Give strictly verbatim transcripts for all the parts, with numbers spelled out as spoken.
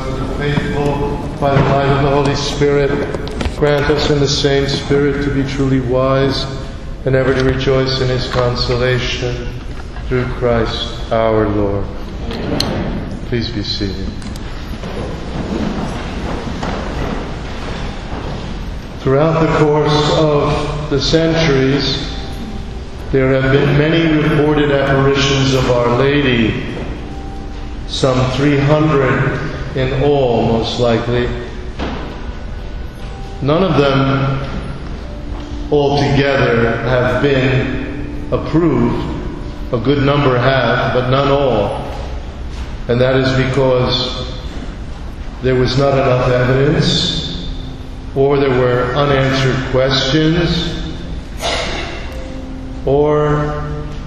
to the faithful by the light of the Holy Spirit. Grant us in the same Spirit to be truly wise and ever to rejoice in His consolation. Through Christ our Lord. Please be seated. Throughout the course of the centuries, there have been many reported apparitions of Our Lady, some three hundred in all, most likely. None of them altogether have been approved. A good number have, but none all. And that is because there was not enough evidence, or there were unanswered questions, or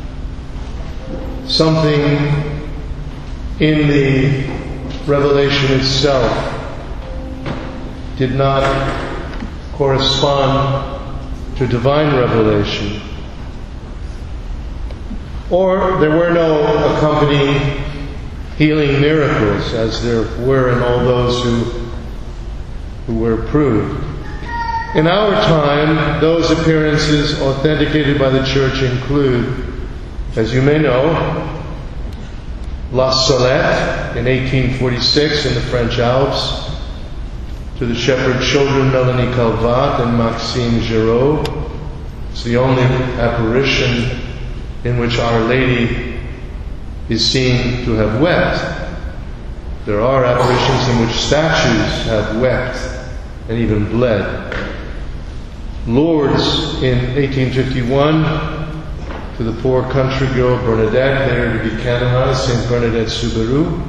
something in the revelation itself did not correspond to divine revelation. Or there were no accompanying healing miracles, as there were in all those who, who were proved. In our time, those appearances authenticated by the Church include, as you may know, La Salette in eighteen forty-six in the French Alps, to the shepherd children Melanie Calvat and Maxime Giraud. It's the only apparition in which Our Lady is seen to have wept. There are apparitions in which statues have wept and even bled. Lourdes in eighteen fifty-one, to the poor country girl Bernadette, there to be canonized, Saint Bernadette Soubirous.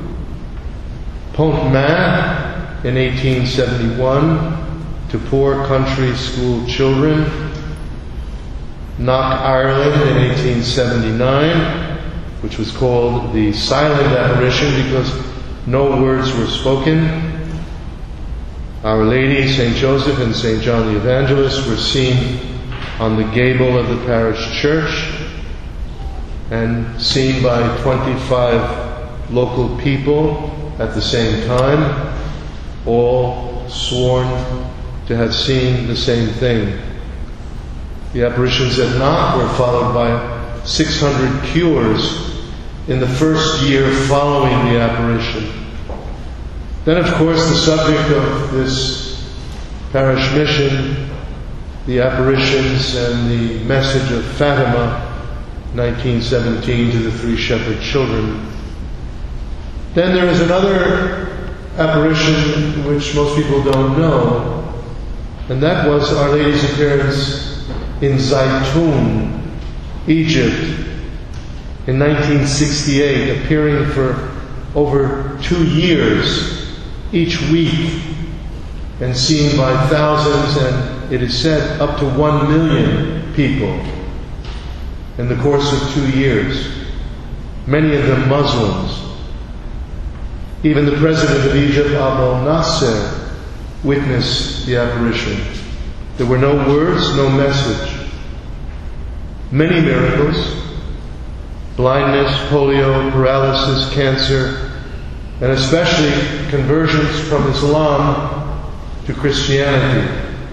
Pontmain in eighteen seventy-one, to poor country school children. Knock, Ireland in eighteen seventy-nine, which was called the silent apparition because no words were spoken. Our Lady, Saint Joseph, and Saint John the Evangelist were seen on the gable of the parish church and seen by twenty-five local people at the same time, all sworn to have seen the same thing. The apparitions at Knock were followed by six hundred cures in the first year following the apparition. Then, of course, the subject of this parish mission, the apparitions and the message of Fatima, nineteen seventeen, to the three shepherd children. Then there is another apparition which most people don't know, and that was Our Lady's appearance in Zaytun, Egypt, in nineteen sixty-eight, appearing for over two years, each week, and seen by thousands, and it is said up to one million people in the course of two years, many of them Muslims. Even the president of Egypt, Abdel Nasser, witnessed the apparition. There were no words, no message. Many miracles: blindness, polio, paralysis, cancer, and especially conversions from Islam to Christianity.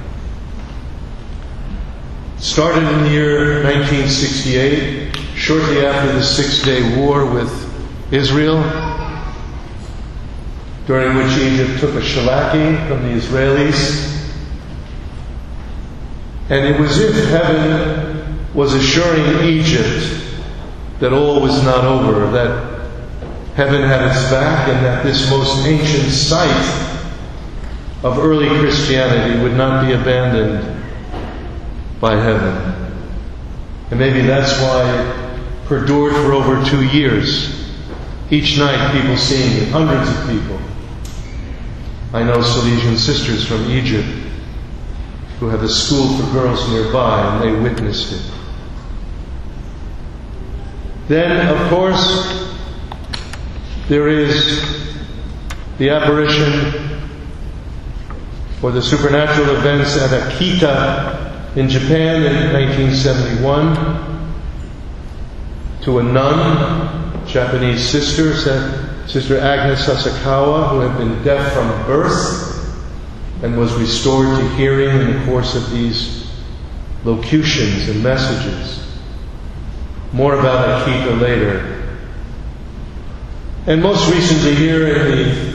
Started in the year nineteen sixty-eight, shortly after the Six-Day War with Israel, during which Egypt took a shellacking from the Israelis. And it was as if heaven was assuring Egypt that all was not over, that heaven had its back, and that this most ancient site of early Christianity would not be abandoned by heaven. And maybe that's why it perdured for over two years. Each night people seeing it, hundreds of people. I know Salesian sisters from Egypt who have a school for girls nearby, and they witnessed it. Then, of course, there is the apparition or the supernatural events at Akita in Japan in nineteen seventy-one to a nun, Japanese sister, said, Sister Agnes Sasakawa, who had been deaf from birth and was restored to hearing in the course of these locutions and messages. More about Akita later. And most recently here in the,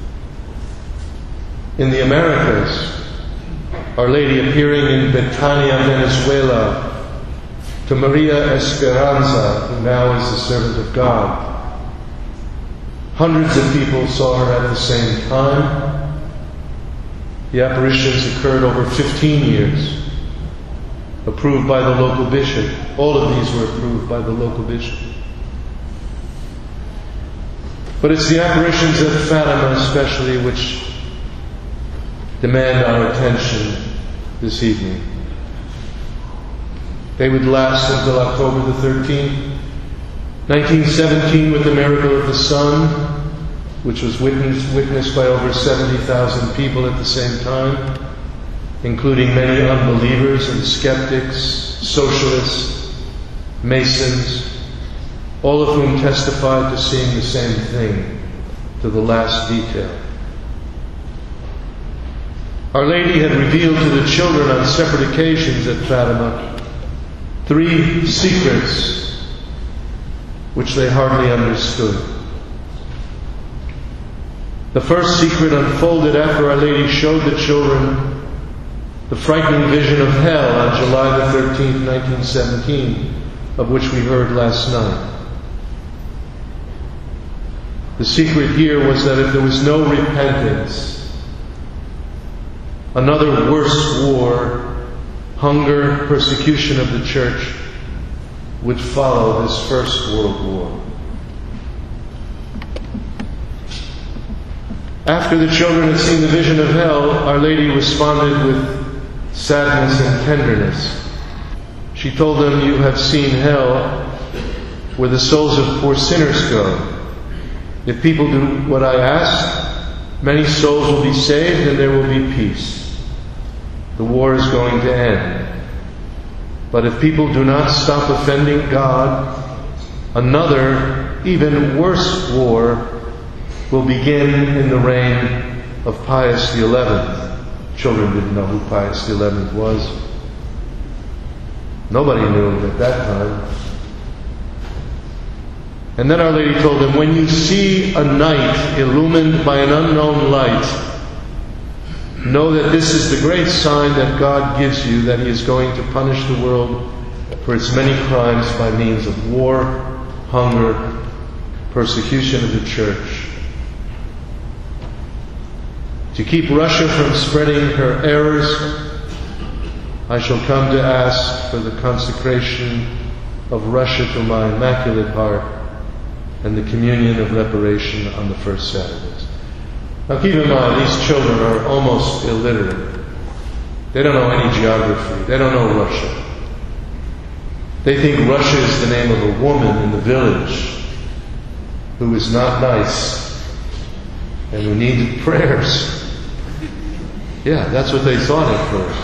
in the Americas, Our Lady appearing in Betania, Venezuela, to Maria Esperanza, who now is the servant of God. Hundreds of people saw her at the same time. The apparitions occurred over fifteen years, approved by the local bishop. All of these were approved by the local bishop. But it's the apparitions at Fatima especially which demand our attention this evening. They would last until October the thirteenth, nineteen seventeen, with the miracle of the sun, which was witnessed, witnessed by over seventy thousand people at the same time, including many unbelievers and skeptics, socialists, Masons, all of whom testified to seeing the same thing to the last detail. Our Lady had revealed to the children on separate occasions at Fatima three secrets which they hardly understood. The first secret unfolded after Our Lady showed the children the frightening vision of hell on July the thirteenth, nineteen seventeen, of which we heard last night. The secret here was that if there was no repentance, another worse war, hunger, persecution of the church, would follow this First World War. After the children had seen the vision of hell, Our Lady responded with sadness and tenderness. She told them, "You have seen hell, where the souls of poor sinners go. If people do what I ask, many souls will be saved and there will be peace. The war is going to end. But if people do not stop offending God, another, even worse war will begin in the reign of Pius the eleventh. Children didn't know who Pius the eleventh was. Nobody knew him at that time. And then Our Lady told them, when you see a night illumined by an unknown light, know that this is the great sign that God gives you, that He is going to punish the world for its many crimes by means of war, hunger, persecution of the church. To keep Russia from spreading her errors, I shall come to ask for the consecration of Russia to my Immaculate Heart and the communion of reparation on the first Saturdays." Now keep in mind, these children are almost illiterate. They don't know any geography. They don't know Russia. They think Russia is the name of a woman in the village who is not nice and who needed prayers. Yeah, that's what they thought at first.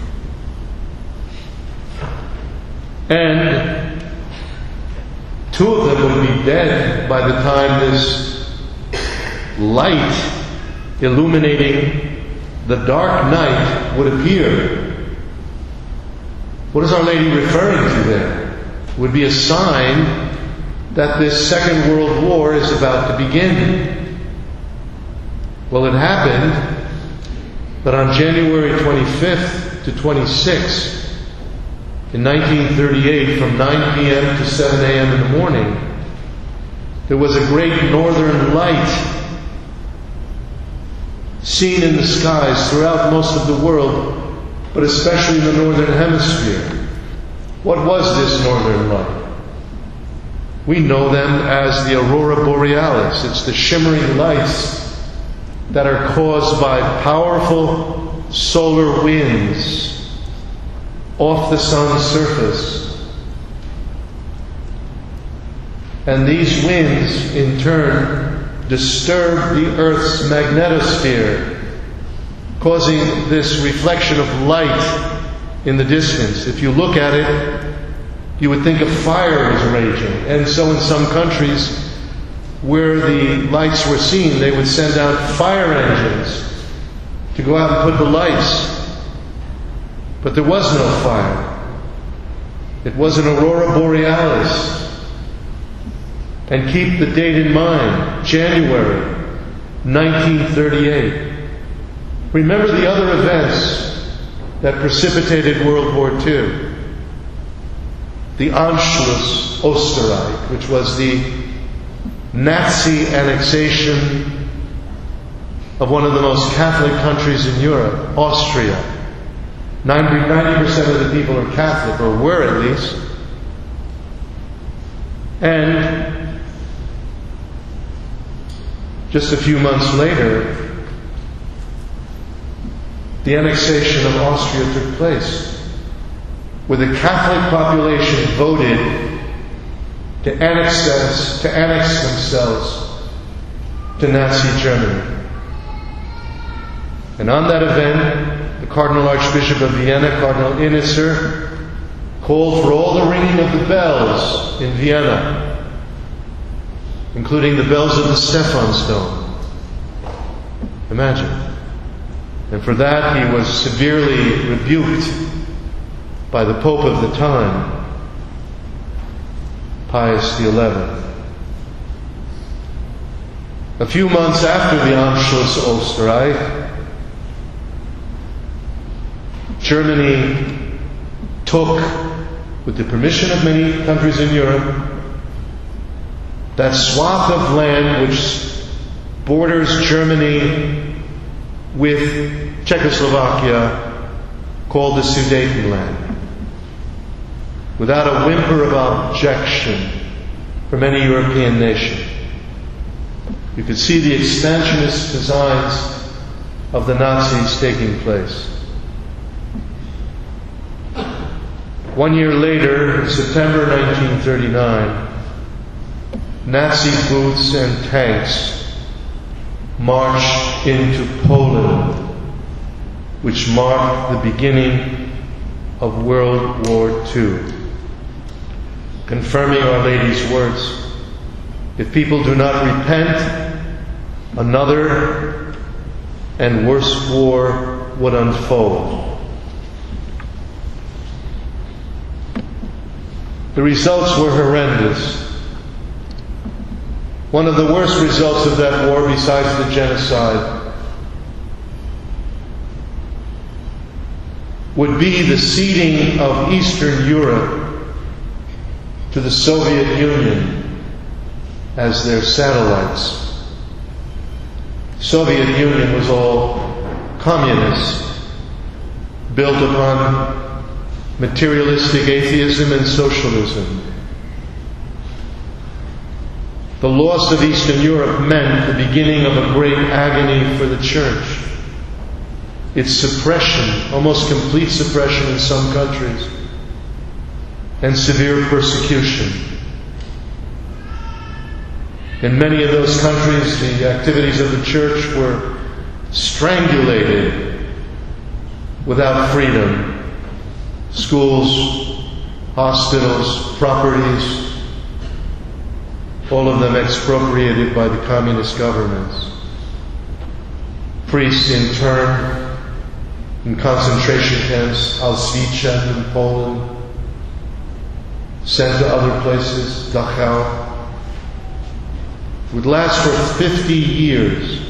And two of them would be dead by the time this light illuminating the dark night would appear. What is Our Lady referring to there? It would be a sign that this Second World War is about to begin. Well, it happened that on January twenty-fifth to twenty-sixth, in nineteen thirty-eight, from nine p.m. to seven a.m. in the morning, there was a great northern light seen in the skies throughout most of the world, but especially in the northern hemisphere. What was this northern light? We know them as the aurora borealis. It's the shimmering lights that are caused by powerful solar winds off the sun's surface. And these winds, in turn, disturb the Earth's magnetosphere, causing this reflection of light in the distance. If you look at it, you would think a fire is raging. And so in some countries, where the lights were seen, they would send out fire engines to go out and put the lights. But there was no fire. It was an aurora borealis. And keep the date in mind, January nineteen thirty-eight. Remember the other events that precipitated World War Two. The Anschluss Österreich, which was the Nazi annexation of one of the most Catholic countries in Europe, Austria. ninety percent of the people are Catholic, or were at least. And just a few months later, the annexation of Austria took place, where the Catholic population voted to annex, us, to annex themselves to Nazi Germany. And on that event, the Cardinal Archbishop of Vienna, Cardinal Initzer, called for all the ringing of the bells in Vienna, including the bells of the Stephansdom. Imagine. And for that he was severely rebuked by the Pope of the time, Pius the eleventh. A few months after the Anschluss Österreich, Germany took, with the permission of many countries in Europe, that swath of land which borders Germany with Czechoslovakia, called the Sudetenland, without a whimper of objection from any European nation. You could see the expansionist designs of the Nazis taking place. One year later, in September nineteen thirty-nine, Nazi boots and tanks marched into Poland, which marked the beginning of World War Two. Confirming Our Lady's words, if people do not repent, another and worse war would unfold. The results were horrendous. One of the worst results of that war, besides the genocide, would be the ceding of Eastern Europe to the Soviet Union as their satellites. The Soviet Union was all communist, built upon materialistic atheism and socialism. The loss of Eastern Europe meant the beginning of a great agony for the Church. Its suppression, almost complete suppression in some countries, and severe persecution. In many of those countries, the activities of the Church were strangulated without freedom. Schools, hospitals, properties, all of them expropriated by the communist governments. Priests interned in concentration camps, Auschwitz in Poland, sent to other places, Dachau. It would last for fifty years.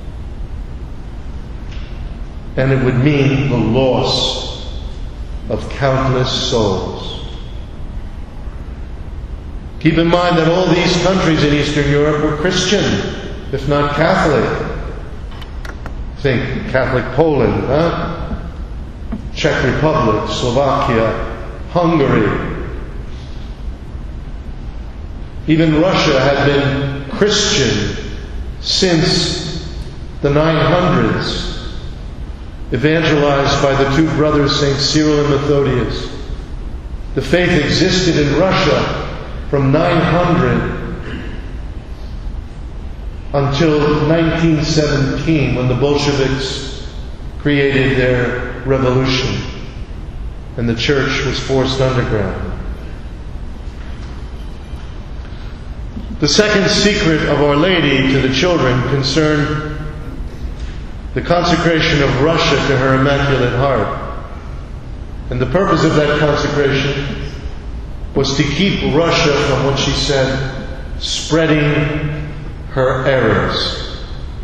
And it would mean the loss of countless souls. Keep in mind that all these countries in Eastern Europe were Christian, if not Catholic. Think Catholic Poland, huh? Czech Republic, Slovakia, Hungary. Even Russia had been Christian since the nine hundreds, evangelized by the two brothers, Saint Cyril and Methodius. The faith existed in Russia from nine hundred until nineteen seventeen, when the Bolsheviks created their revolution and the church was forced underground. The second secret of Our Lady to the children concerned the consecration of Russia to her Immaculate Heart. And the purpose of that consecration was to keep Russia from what she said, spreading her errors.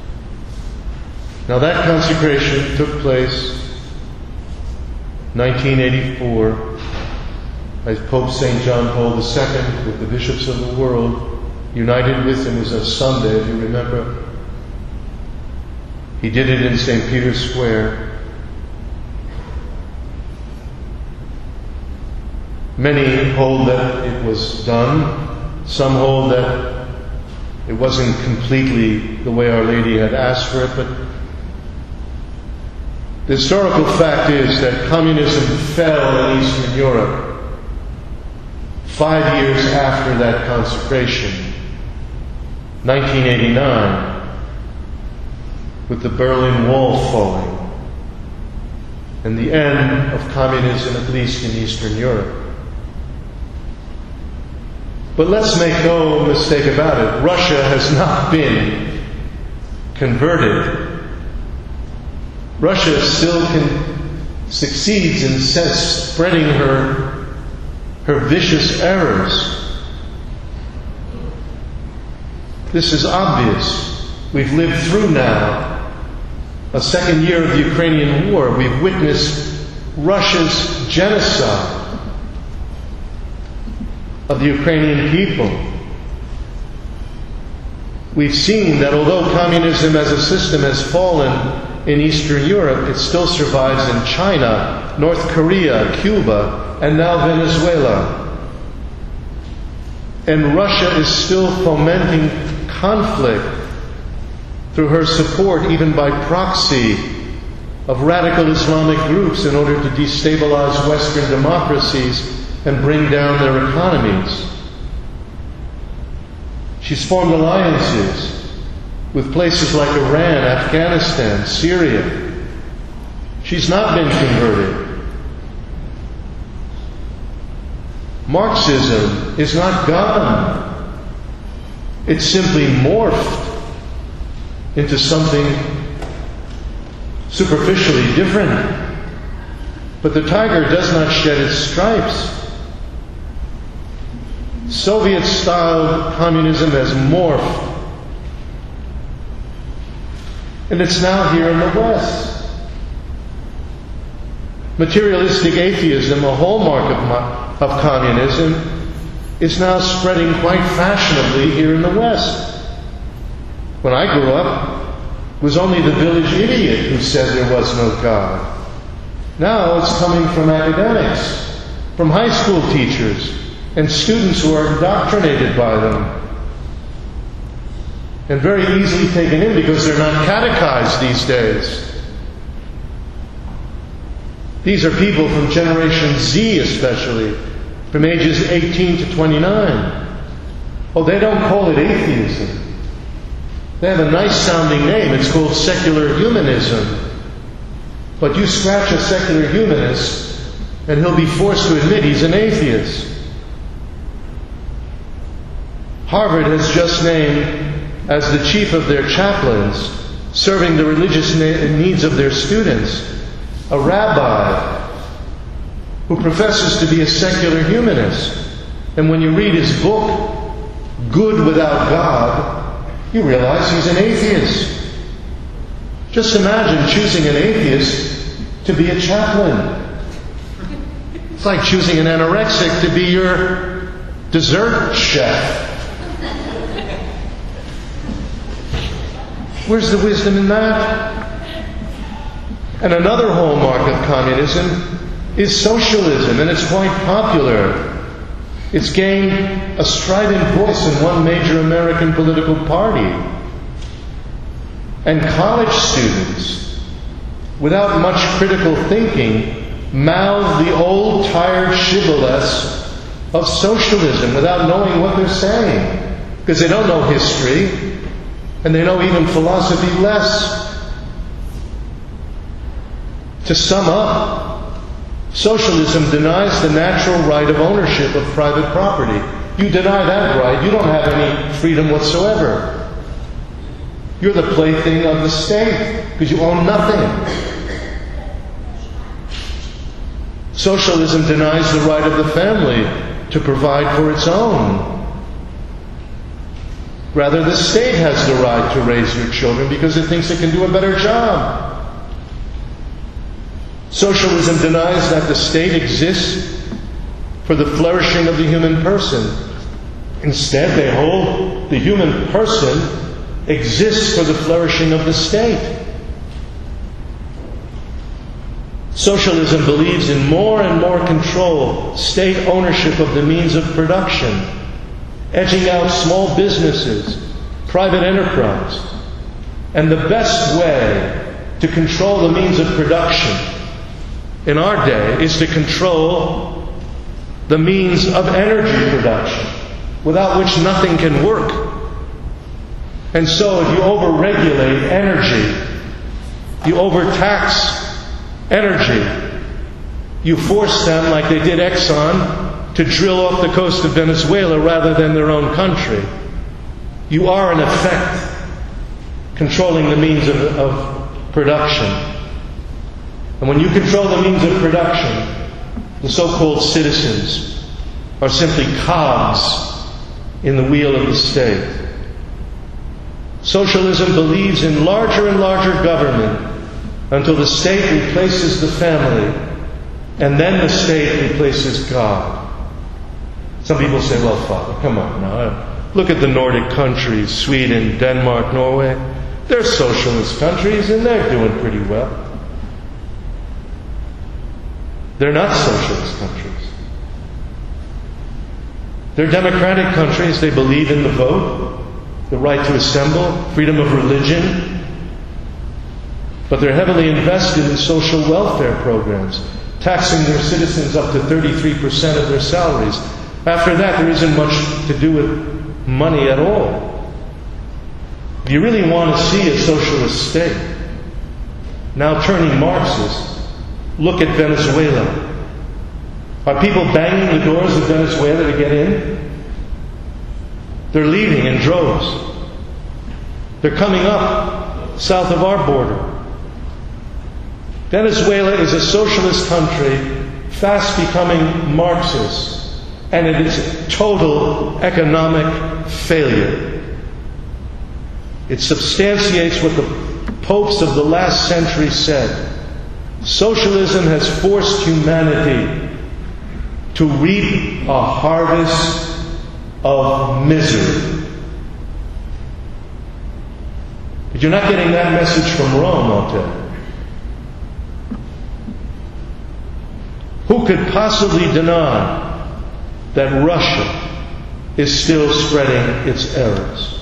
Now that consecration took place nineteen eighty-four as Pope Saint John Paul the Second, with the bishops of the world, united with him. It was a Sunday, if you remember. He did it in Saint Peter's Square. Many hold that it was done. Some hold that it wasn't completely the way Our Lady had asked for it, but the historical fact is that communism fell in Eastern Europe five years after that consecration, nineteen eighty-nine, with the Berlin Wall falling and the end of communism, at least in Eastern Europe. But let's make no mistake about it. Russia has not been converted. Russia still can, succeeds in spreading her, her vicious errors. This is obvious. We've lived through now a second year of the Ukrainian war. We've witnessed Russia's genocide of the Ukrainian people. We've seen that although communism as a system has fallen in Eastern Europe, it still survives in China, North Korea, Cuba, and now Venezuela. And Russia is still fomenting conflict through her support, even by proxy, of radical Islamic groups in order to destabilize Western democracies and bring down their economies. She's formed alliances with places like Iran, Afghanistan, Syria. She's not been converted. Marxism is not gone. It's simply morphed into something superficially different. But the tiger does not shed its stripes. Soviet-style communism has morphed. And it's now here in the West. Materialistic atheism, a hallmark of, of communism, is now spreading quite fashionably here in the West. When I grew up, it was only the village idiot who said there was no God. Now it's coming from academics, from high school teachers, and students who are indoctrinated by them, and very easily taken in because they're not catechized these days. These are people from Generation Z especially, from ages eighteen to twenty-nine. Oh, they don't call it atheism. They have a nice sounding name. It's called secular humanism. But you scratch a secular humanist and he'll be forced to admit he's an atheist. Harvard has just named as the chief of their chaplains, serving the religious needs of their students, a rabbi who professes to be a secular humanist. And when you read his book, Good Without God, you realize he's an atheist. Just imagine choosing an atheist to be a chaplain. It's like choosing an anorexic to be your dessert chef. Where's the wisdom in that? And another hallmark of communism is socialism, and it's quite popular. It's gained a strident voice in one major American political party. And college students, without much critical thinking, mouth the old, tired shibboleths of socialism without knowing what they're saying, because they don't know history. And they know even philosophy less. To sum up, socialism denies the natural right of ownership of private property. You deny that right, you don't have any freedom whatsoever. You're the plaything of the state because you own nothing. Socialism denies the right of the family to provide for its own. Rather, the state has the right to raise your children because it thinks it can do a better job. Socialism denies that the state exists for the flourishing of the human person. Instead, they hold the human person exists for the flourishing of the state. Socialism believes in more and more control, state ownership of the means of production, edging out small businesses, private enterprise. And the best way to control the means of production in our day is to control the means of energy production, without which nothing can work. And so if you overregulate energy, you overtax energy, you force them, like they did Exxon, to drill off the coast of Venezuela rather than their own country. You are, in effect, controlling the means of, of production. And when you control the means of production, the so-called citizens are simply cogs in the wheel of the state. Socialism believes in larger and larger government until the state replaces the family, and then the state replaces God. Some people say, well, Father, come on now. Look at the Nordic countries, Sweden, Denmark, Norway. They're socialist countries, and they're doing pretty well. They're not socialist countries. They're democratic countries. They believe in the vote, the right to assemble, freedom of religion. But they're heavily invested in social welfare programs, taxing their citizens up to thirty-three percent of their salaries. After that, there isn't much to do with money at all. If you really want to see a socialist state, now turning Marxist, look at Venezuela. Are people banging the doors of Venezuela to get in? They're leaving in droves. They're coming up south of our border. Venezuela is a socialist country, fast becoming Marxist, and it is a total economic failure. It substantiates what the popes of the last century said. Socialism has forced humanity to reap a harvest of misery. But you're not getting that message from Rome, I'll tell you. Who could possibly deny that Russia is still spreading its errors?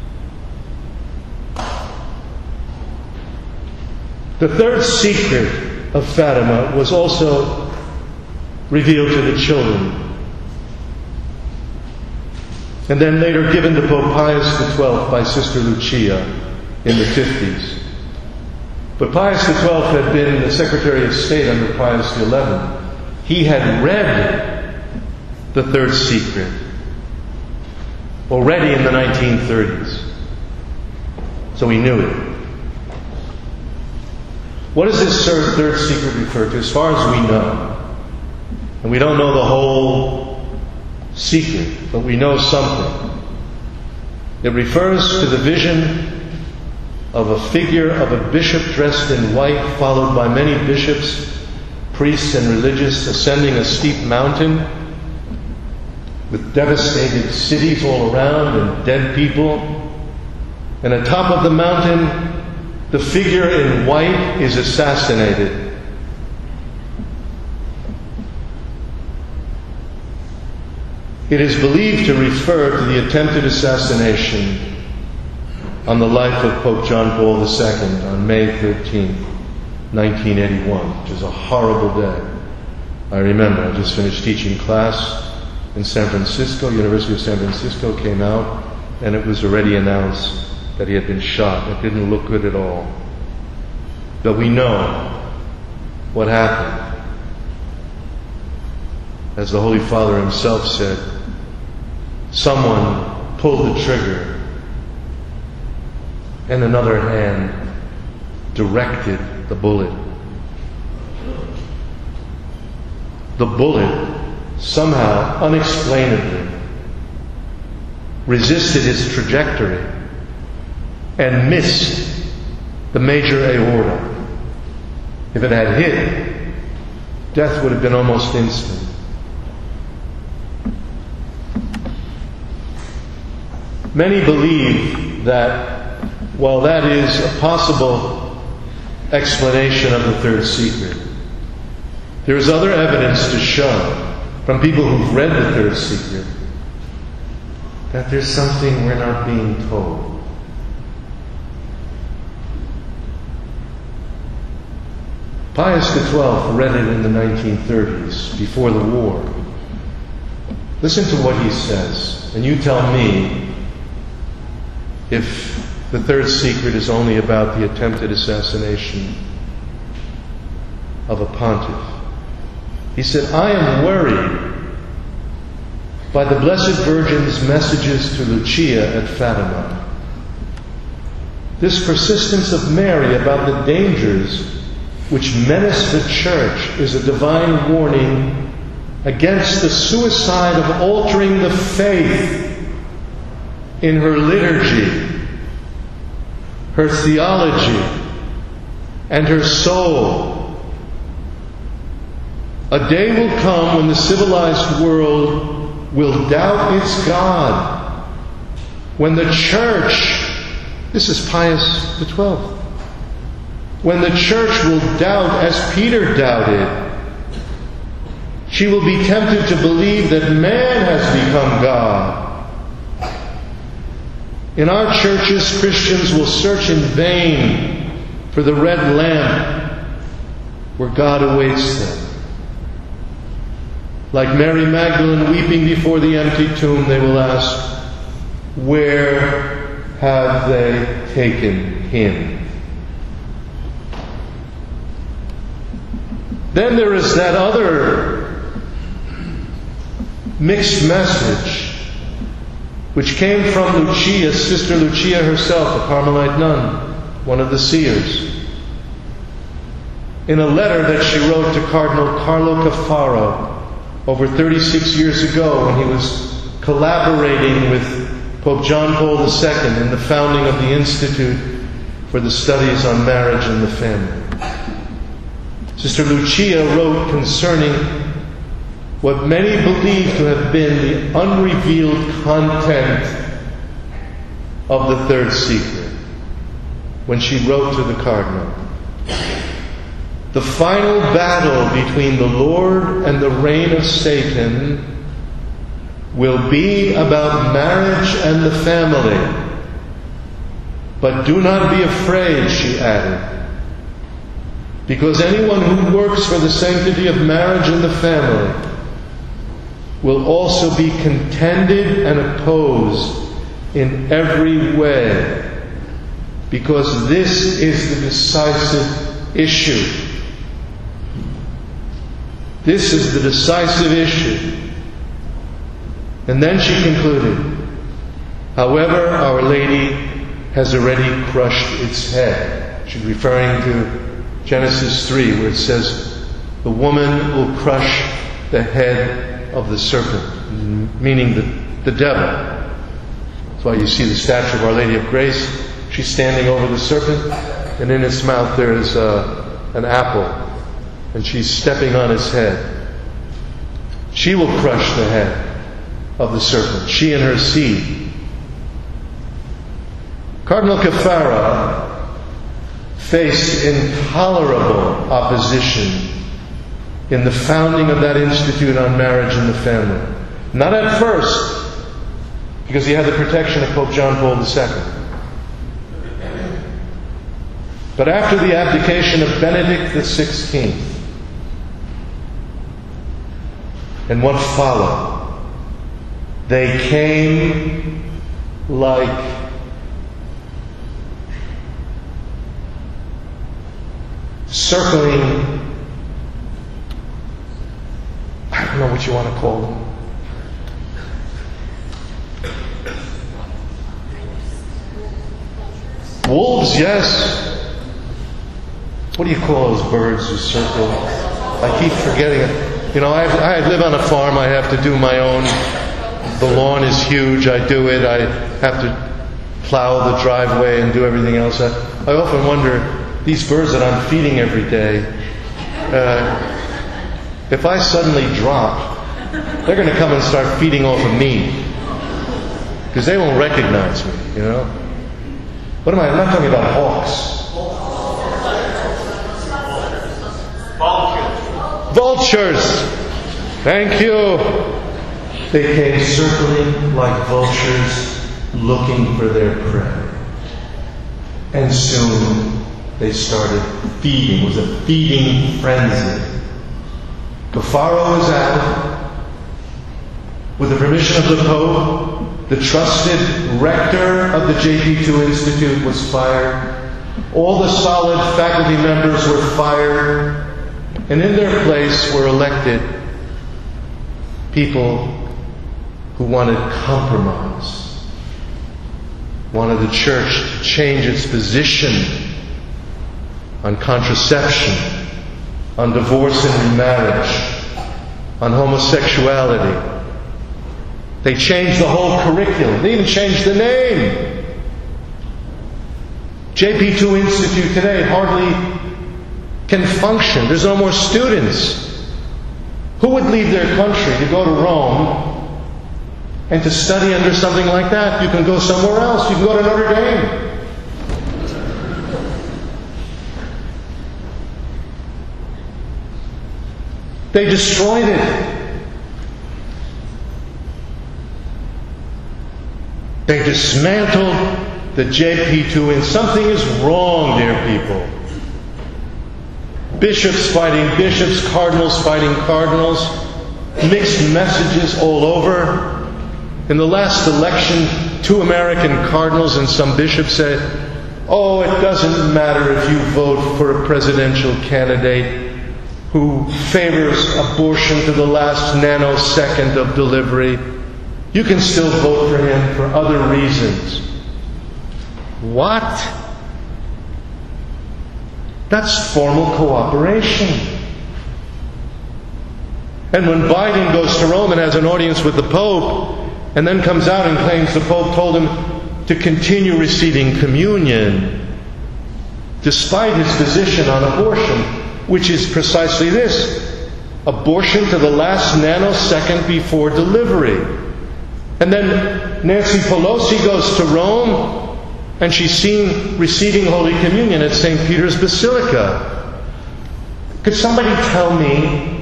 The third secret of Fatima was also revealed to the children, and then later given to Pope Pius the twelfth by Sister Lucia in the fifties. But Pius the twelfth had been the Secretary of State under Pius the eleventh. He had read the third secret already in the nineteen thirties. So he knew it. What does this third secret refer to? As far as we know, and we don't know the whole secret, but we know something. It refers to the vision of a figure of a bishop dressed in white, followed by many bishops, priests and religious, ascending a steep mountain with devastated cities all around and dead people. And at the top of the mountain, the figure in white is assassinated. It is believed to refer to the attempted assassination on the life of Pope John Paul the Second on May thirteenth, nineteen eighty-one, which is a horrible day. I remember, I just finished teaching class in San Francisco, University of San Francisco, came out, and it was already announced that he had been shot. It didn't look good at all. But we know what happened. As the Holy Father himself said, someone pulled the trigger and another hand directed the bullet. The bullet somehow, unexplainably, resisted its trajectory and missed the major aorta. If it had hit, death would have been almost instant. Many believe that while that is a possible explanation of the third secret, there is other evidence to show from people who've read the third secret that there's something we're not being told. Pius the twelfth read it in the nineteen thirties, before the war. Listen to what he says, and you tell me if the third secret is only about the attempted assassination of a pontiff. He said, I am worried by the Blessed Virgin's messages to Lucia at Fatima. This persistence of Mary about the dangers which menace the Church is a divine warning against the suicide of altering the faith in her liturgy, her theology, and her soul. A day will come when the civilized world will doubt its God. When the Church, this is Pius the twelfth, when the Church will doubt as Peter doubted, she will be tempted to believe that man has become God. In our churches, Christians will search in vain for the red lamp where God awaits them. Like Mary Magdalene weeping before the empty tomb, they will ask, where have they taken him? Then there is that other mixed message which came from Lucia, Sister Lucia herself, a Carmelite nun, one of the seers, in a letter that she wrote to Cardinal Carlo Caffaro over thirty-six years ago when he was collaborating with Pope John Paul the Second in the founding of the Institute for the Studies on Marriage and the Family. Sister Lucia wrote concerning what many believe to have been the unrevealed content of the third secret when she wrote to the Cardinal. The final battle between the Lord and the reign of Satan will be about marriage and the family. But do not be afraid, she added, because anyone who works for the sanctity of marriage and the family will also be contended and opposed in every way, because this is the decisive issue. This is the decisive issue. And then she concluded, however, Our Lady has already crushed its head. She's referring to Genesis three, where it says, the woman will crush the head of the serpent, meaning the, the devil. That's why you see the statue of Our Lady of Grace. She's standing over the serpent, and in its mouth there is uh, an apple, and she's stepping on his head. She will crush the head of the serpent, she and her seed. Cardinal Caffaro faced intolerable opposition in the founding of that Institute on Marriage and the Family. Not at first, because he had the protection of Pope John Paul the Second. But after the abdication of Benedict the Sixteenth, and what followed, they came like circling, I don't know what you want to call them, Wolves, yes. What do you call those birds who circle? I keep forgetting it. You know, I, I live on a farm. I have to do my own. The lawn is huge. I do it. I have to plow the driveway and do everything else. I, I often wonder, these birds that I'm feeding every day, uh, if I suddenly drop, they're going to come and start feeding off of me. Because they won't recognize me, you know. What am I? I'm not talking about hawks. Vultures. Thank you. They came circling like vultures looking for their prey. And soon they started feeding. It was a feeding frenzy. Gafaro was out. With the permission of the Pope, the trusted rector of the J P two Institute was fired. All the solid faculty members were fired. And in their place were elected people who wanted compromise, wanted the church to change its position on contraception, on divorce and remarriage, on homosexuality. They changed the whole curriculum. They even changed the name. J P two Institute today hardly can function. There's no more students. Who would leave their country to go to Rome and to study under something like that? You can go somewhere else. You can go to Notre Dame. They destroyed it. They dismantled the J P two, and something is wrong, dear people. Bishops fighting bishops, cardinals fighting cardinals, mixed messages all over. In the last election, two American cardinals and some bishops said, oh, it doesn't matter if you vote for a presidential candidate who favors abortion to the last nanosecond of delivery. You can still vote for him for other reasons. What? That's formal cooperation. And when Biden goes to Rome and has an audience with the Pope, and then comes out and claims the Pope told him to continue receiving communion, despite his position on abortion, which is precisely this: abortion to the last nanosecond before delivery. And then Nancy Pelosi goes to Rome, and she's seen receiving Holy Communion at Saint Peter's Basilica. Could somebody tell me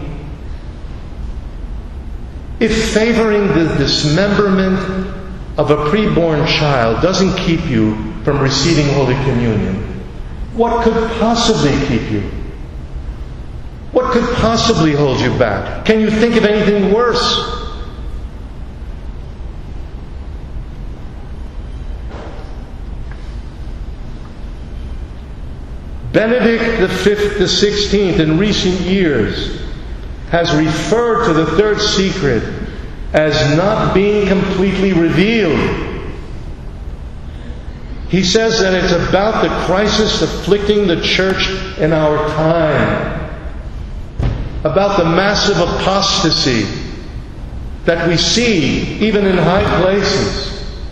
if favoring the dismemberment of a preborn child doesn't keep you from receiving Holy Communion, what could possibly keep you? What could possibly hold you back? Can you think of anything worse? Benedict the fifth, the sixteenth, in recent years, has referred to the third secret as not being completely revealed. He says that it's about the crisis afflicting the church in our time, about the massive apostasy that we see even in high places.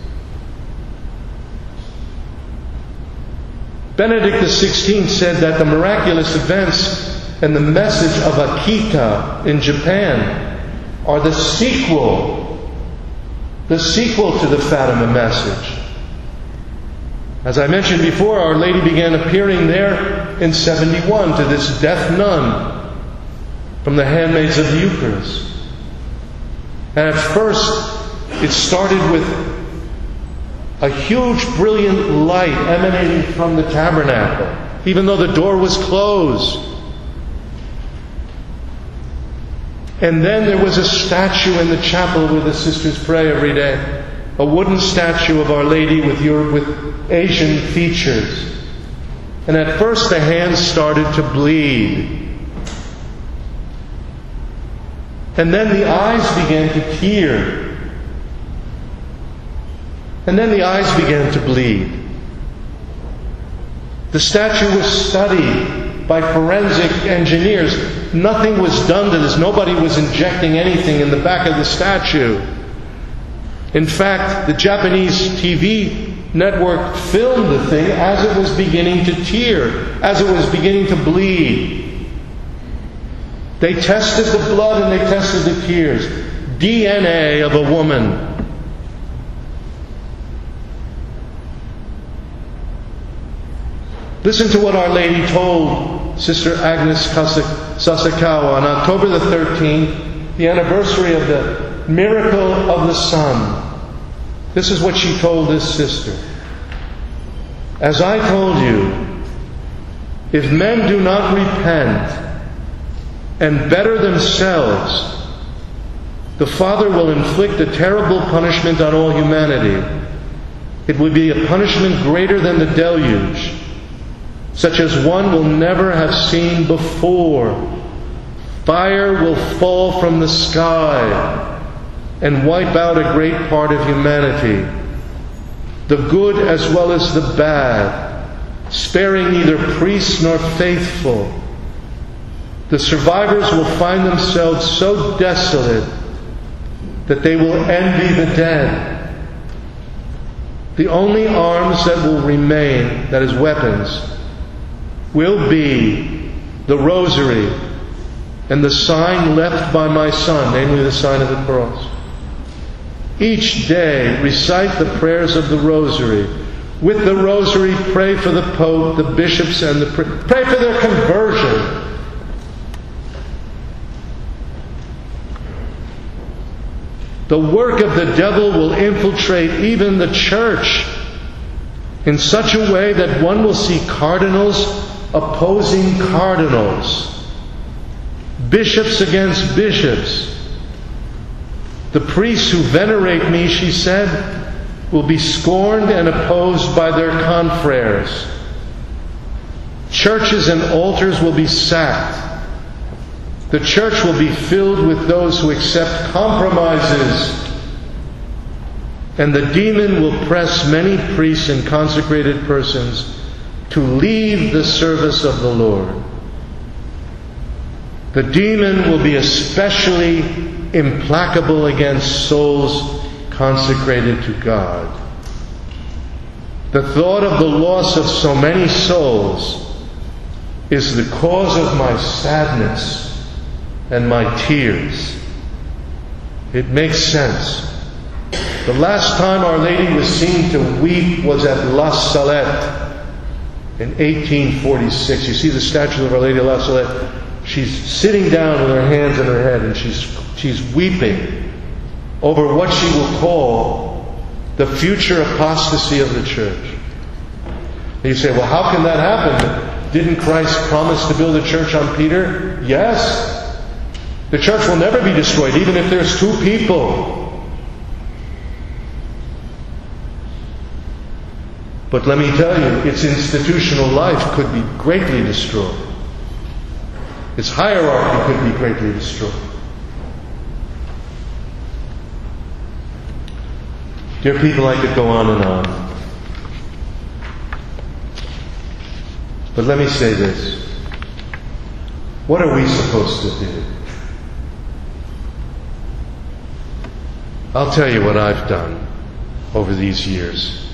Benedict the sixteenth said that the miraculous events and the message of Akita in Japan are the sequel, the sequel to the Fatima message. As I mentioned before, Our Lady began appearing there in seventy-one to this deaf nun from the Handmaids of the Eucharist. And at first, it started with a huge, brilliant light emanating from the tabernacle, even though the door was closed. And then there was a statue in the chapel where the sisters pray every day. A wooden statue of Our Lady with, your, with Asian features. And at first the hands started to bleed. And then the eyes began to tear. And then the eyes began to bleed. The statue was studied by forensic engineers. Nothing was done to this. Nobody was injecting anything in the back of the statue. In fact, the Japanese T V network filmed the thing as it was beginning to tear, as it was beginning to bleed. They tested the blood and they tested the tears. D N A of a woman. Listen to what Our Lady told Sister Agnes Sasakawa on October the thirteenth, the anniversary of the miracle of the sun. This is what she told this sister. As I told you, if men do not repent and better themselves, the Father will inflict a terrible punishment on all humanity. It would be a punishment greater than the deluge, such as one will never have seen before. Fire will fall from the sky and wipe out a great part of humanity, the good as well as the bad, sparing neither priests nor faithful. The survivors will find themselves so desolate that they will envy the dead. The only arms that will remain, that is weapons, will be the rosary and the sign left by my Son, namely the sign of the cross. Each day recite the prayers of the rosary. With the rosary, pray for the Pope, the bishops, and the pri- pray for their conversion. The work of the devil will infiltrate even the church in such a way that one will see cardinals opposing cardinals, bishops against bishops. The priests who venerate me, she said, will be scorned and opposed by their confreres. Churches and altars will be sacked. The church will be filled with those who accept compromises. And the demon will press many priests and consecrated persons to leave the service of the Lord. The demon will be especially implacable against souls consecrated to God. The thought of the loss of so many souls is the cause of my sadness and my tears. It makes sense. The last time Our Lady was seen to weep was at La Salette in eighteen forty-six. You see the statue of Our Lady of La Salette. She's sitting down with her hands in her head and she's she's weeping over what she will call the future apostasy of the church. And you say, well, how can that happen? Didn't Christ promise to build a church on Peter? Yes. The church will never be destroyed, even if there's two people. But let me tell you, its institutional life could be greatly destroyed. Its hierarchy could be greatly destroyed. Dear people, I could go on and on. But let me say this. What are we supposed to do? I'll tell you what I've done over these years.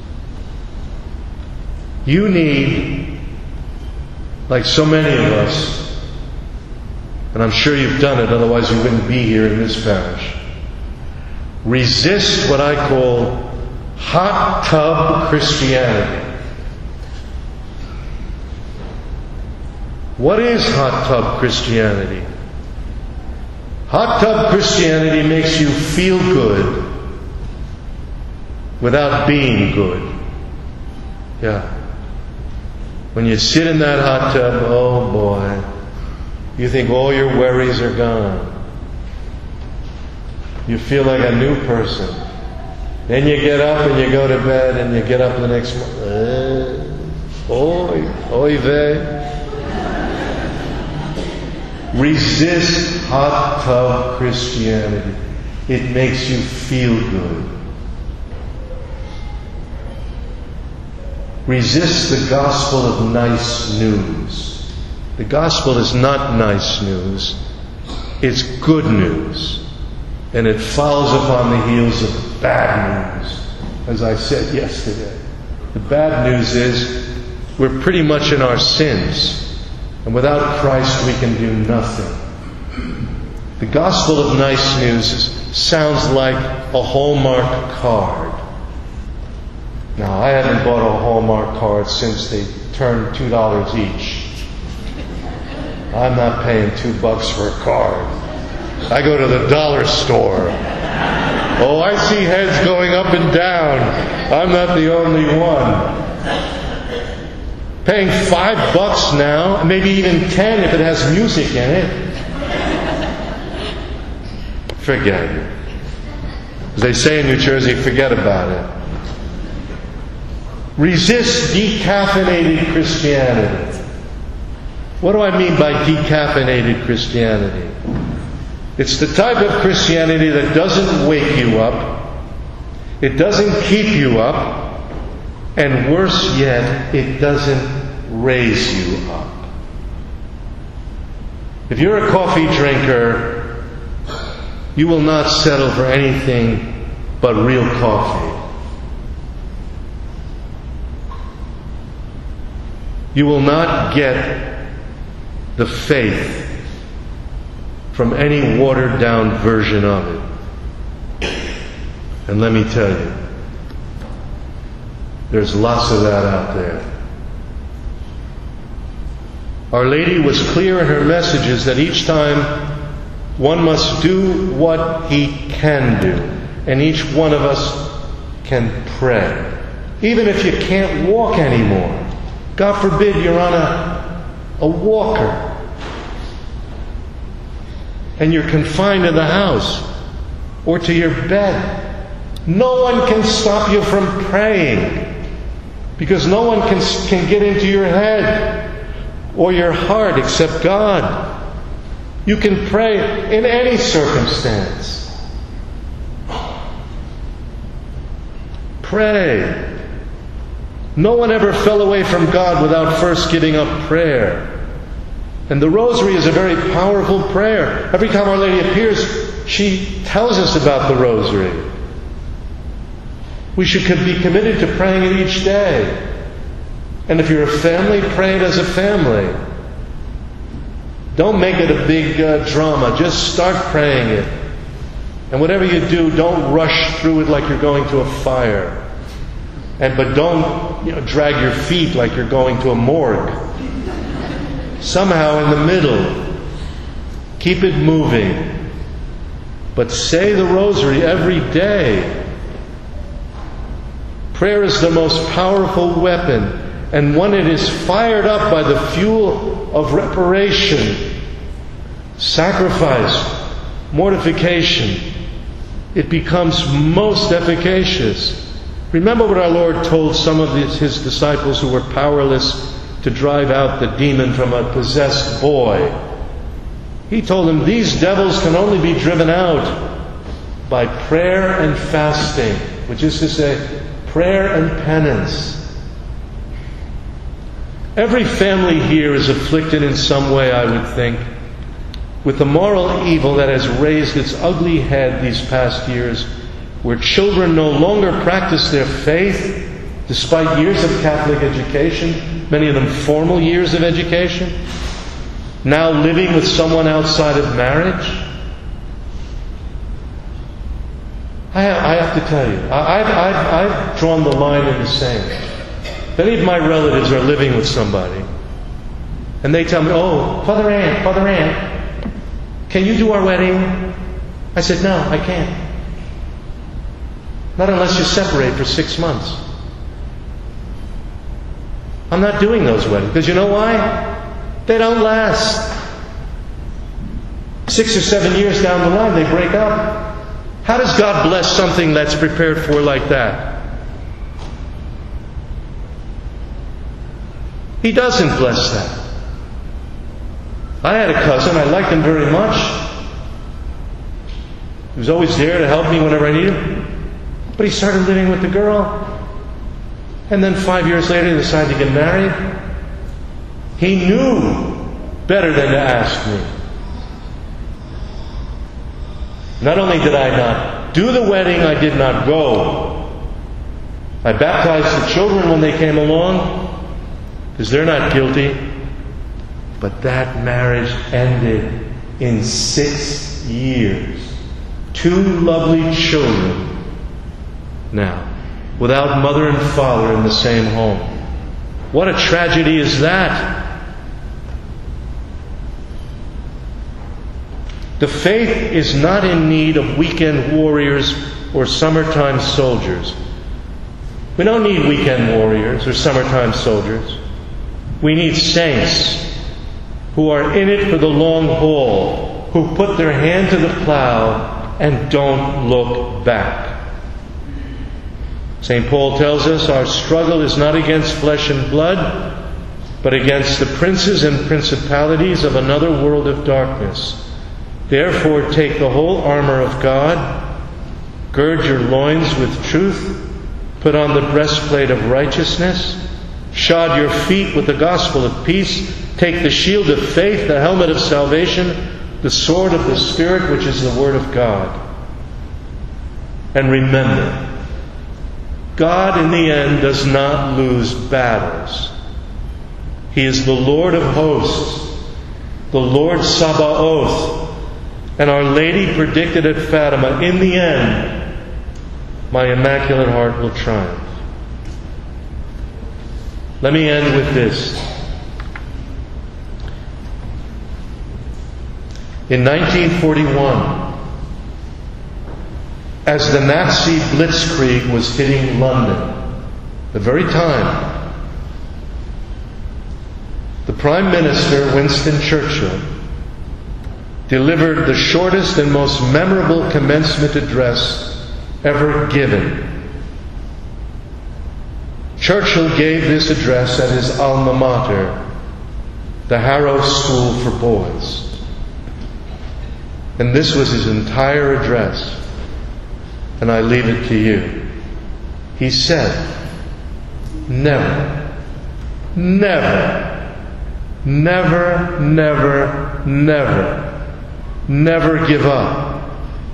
You need, like so many of us, and I'm sure you've done it, otherwise you wouldn't be here in this parish, resist what I call hot tub Christianity. What is hot tub Christianity? Hot tub Christianity makes you feel good without being good. Yeah. When you sit in that hot tub, oh boy, you think all your worries are gone. You feel like a new person. Then you get up and you go to bed and you get up the next morning. Uh, oy, oy vey. Resist hot tub Christianity. It makes you feel good. Resist the gospel of nice news. The gospel is not nice news. It's good news. And it follows upon the heels of bad news. As I said yesterday, the bad news is we're pretty much in our sins. And without Christ we can do nothing. The gospel of nice news sounds like a Hallmark card. Now, I haven't bought a Hallmark card since they turned two dollars each. I'm not paying two bucks for a card. I go to the dollar store. Oh, I see heads going up and down. I'm not the only one. Paying five bucks now, maybe even ten if it has music in it. Forget it. As they say in New Jersey, forget about it. Resist decaffeinated Christianity. What do I mean by decaffeinated Christianity? It's the type of Christianity that doesn't wake you up, it doesn't keep you up, and worse yet, it doesn't raise you up. If you're a coffee drinker, you will not settle for anything but real coffee. You will not get the faith from any watered-down version of it. And let me tell you, there's lots of that out there. Our Lady was clear in her messages that each time one must do what he can do, and each one of us can pray. Even if you can't walk anymore. God forbid you're on a, a walker and you're confined in the house or to your bed. No one can stop you from praying because no one can, can get into your head or your heart except God. You can pray in any circumstance. Pray. No one ever fell away from God without first giving up prayer. And the Rosary is a very powerful prayer. Every time Our Lady appears, she tells us about the Rosary. We should be committed to praying it each day. And if you're a family, pray it as a family. Don't make it a big uh, drama. Just start praying it. And whatever you do, don't rush through it like you're going to a fire. And but don't you know, drag your feet like you're going to a morgue. Somehow in the middle, keep it moving. But say the Rosary every day. Prayer is the most powerful weapon, and when it is fired up by the fuel of reparation, sacrifice, mortification, it becomes most efficacious. Remember what our Lord told some of His disciples who were powerless to drive out the demon from a possessed boy. He told them, these devils can only be driven out by prayer and fasting, which is to say, prayer and penance. Every family here is afflicted in some way, I would think, with the moral evil that has raised its ugly head these past years, where children no longer practice their faith, despite years of Catholic education, many of them formal years of education, now living with someone outside of marriage. I have, I have to tell you, I, I've, I've, I've drawn the line in the sand. If any of my relatives are living with somebody, and they tell me, oh, Father Ann, Father Ann, can you do our wedding? I said, no, I can't. Not unless you separate for six months. I'm not doing those weddings. Because you know why? They don't last. Six or seven years down the line, they break up. How does God bless something that's prepared for like that? He doesn't bless that. I had a cousin. I liked him very much. He was always there to help me whenever I needed him. But he started living with the girl. and then five years later he decided to get married. He knew better than to ask me. Not only did I not do the wedding, I did not go. I baptized the children when they came along, because they're not guilty. But that marriage ended in six years. Two lovely children now, without mother and father in the same home. What a tragedy is that? The faith is not in need of weekend warriors or summertime soldiers. We don't need weekend warriors or summertime soldiers. We need saints who are in it for the long haul, who put their hand to the plow and don't look back. Saint Paul tells us our struggle is not against flesh and blood, but against the princes and principalities of another world of darkness. Therefore, take the whole armor of God, gird your loins with truth, put on the breastplate of righteousness, shod your feet with the gospel of peace, take the shield of faith, the helmet of salvation, the sword of the Spirit, which is the Word of God. And remember, God in the end does not lose battles. He is the Lord of hosts, the Lord Sabaoth. And Our Lady predicted at Fatima, in the end, my Immaculate Heart will triumph. Let me end with this. In nineteen forty-one, as the Nazi blitzkrieg was hitting London, the very time, the Prime Minister, Winston Churchill, delivered the shortest and most memorable commencement address ever given. Churchill gave this address at his alma mater, the Harrow School for Boys. And this was his entire address. And I leave it to you. He said, never, never, never, never, never, never give up.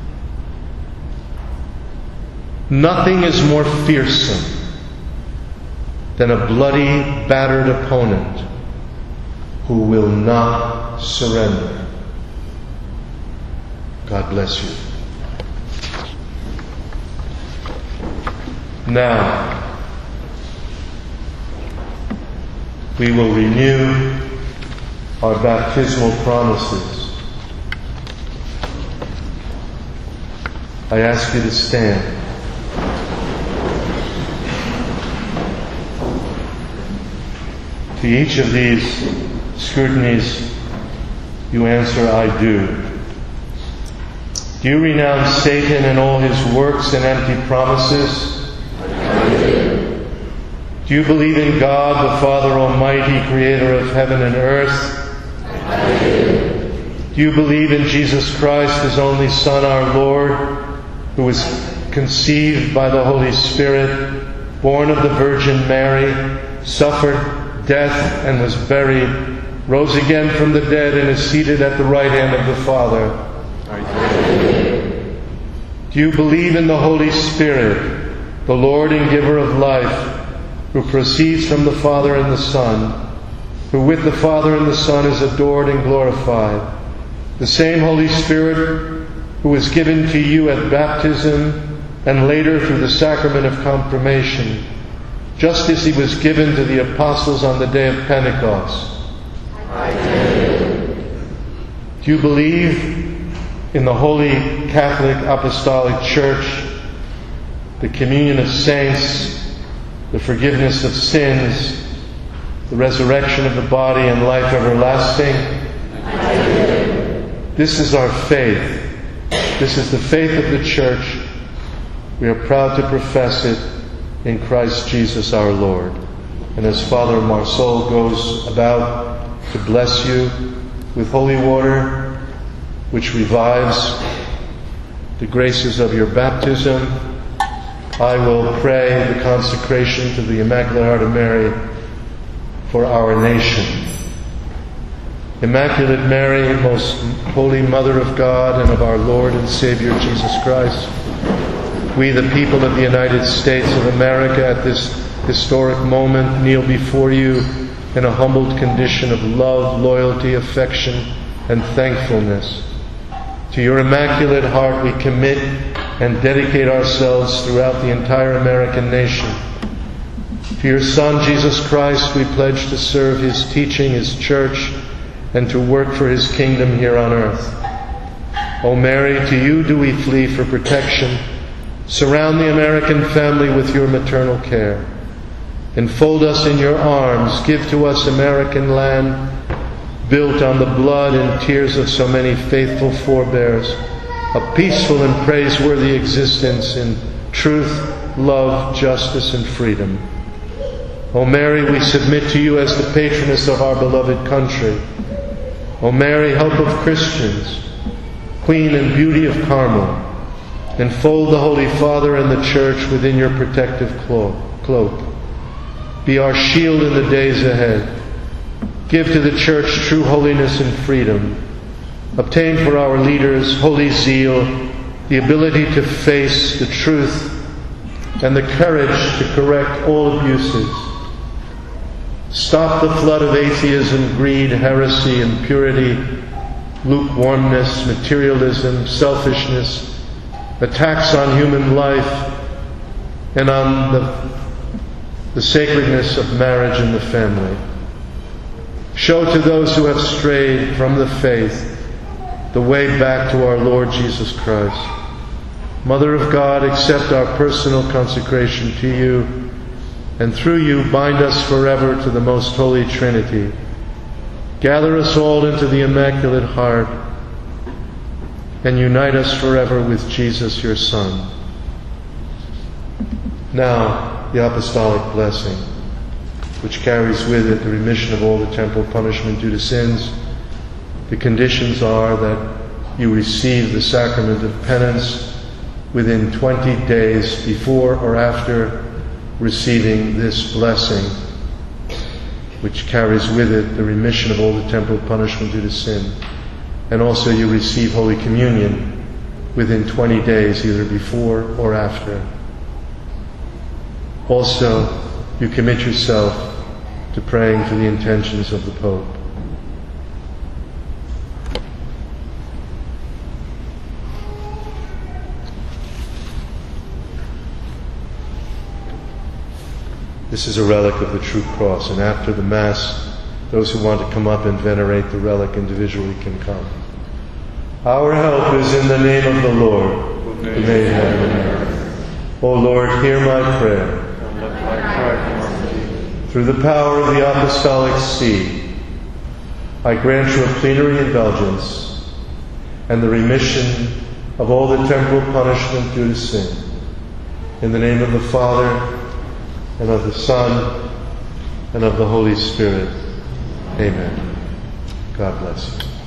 Nothing is more fearsome than a bloody, battered opponent who will not surrender. God bless you. Now, we will renew our baptismal promises. I ask you to stand. To each of these scrutinies, you answer, I do. Do you renounce Satan and all his works and empty promises? I do. Do you believe in God, the Father Almighty, creator of heaven and earth? I do. Do you believe in Jesus Christ, his only Son, our Lord, who was conceived by the Holy Spirit, born of the Virgin Mary, suffered death and was buried, rose again from the dead and is seated at the right hand of the Father? I do. Do you believe in the Holy Spirit, the Lord and giver of life, who proceeds from the Father and the Son, who with the Father and the Son is adored and glorified? The same Holy Spirit who was given to you at baptism and later through the sacrament of confirmation, just as he was given to the apostles on the day of Pentecost. I do. Do you believe in the Holy Catholic Apostolic Church, the communion of saints, the forgiveness of sins, the resurrection of the body, and life everlasting? I do. This is our faith. This is the faith of the Church. We are proud to profess it in Christ Jesus our Lord. And as Father Marceau goes about to bless you with holy water, which revives the graces of your baptism, I will pray the consecration to the Immaculate Heart of Mary for our nation. Immaculate Mary, most holy Mother of God and of our Lord and Savior Jesus Christ, we, the people of the United States of America, at this historic moment, kneel before you in a humbled condition of love, loyalty, affection, and thankfulness. To your Immaculate Heart we commit and dedicate ourselves throughout the entire American nation. To your Son, Jesus Christ, we pledge to serve His teaching, His church, and to work for His kingdom here on earth. O Mary, to you do we flee for protection. Surround the American family with your maternal care. Enfold us in your arms. Give to us American land, built on the blood and tears of so many faithful forebears, a peaceful and praiseworthy existence in truth, love, justice, and freedom. O Mary, we submit to you as the patroness of our beloved country. O Mary, hope of Christians, Queen and beauty of Carmel, enfold the Holy Father and the Church within your protective cloak. Be our shield in the days ahead. Give to the Church true holiness and freedom. Obtain for our leaders holy zeal, the ability to face the truth, and the courage to correct all abuses. Stop the flood of atheism, greed, heresy, impurity, lukewarmness, materialism, selfishness, attacks on human life, and on the, the sacredness of marriage and the family. Show to those who have strayed from the faith the way back to our Lord Jesus Christ. Mother of God, accept our personal consecration to you, and through you bind us forever to the most holy Trinity. Gather us all into the Immaculate Heart, and unite us forever with Jesus, your Son. Now, the Apostolic Blessing, which carries with it the remission of all the temporal punishment due to sins. The conditions are that you receive the sacrament of penance within twenty days before or after receiving this blessing, which carries with it the remission of all the temporal punishment due to sin. And also you receive Holy Communion within twenty days, either before or after. Also, you commit yourself to praying for the intentions of the Pope. This is a relic of the true cross, and after the Mass, those who want to come up and venerate the relic individually can come. Our help is in the name of the Lord, who made heaven and earth. O Lord, hear my prayer. And let thy prayer come unto thee. Through the power of the Apostolic See, I grant you a plenary indulgence and the remission of all the temporal punishment due to sin. In the name of the Father, and of the Son, and of the Holy Spirit. Amen. God bless you.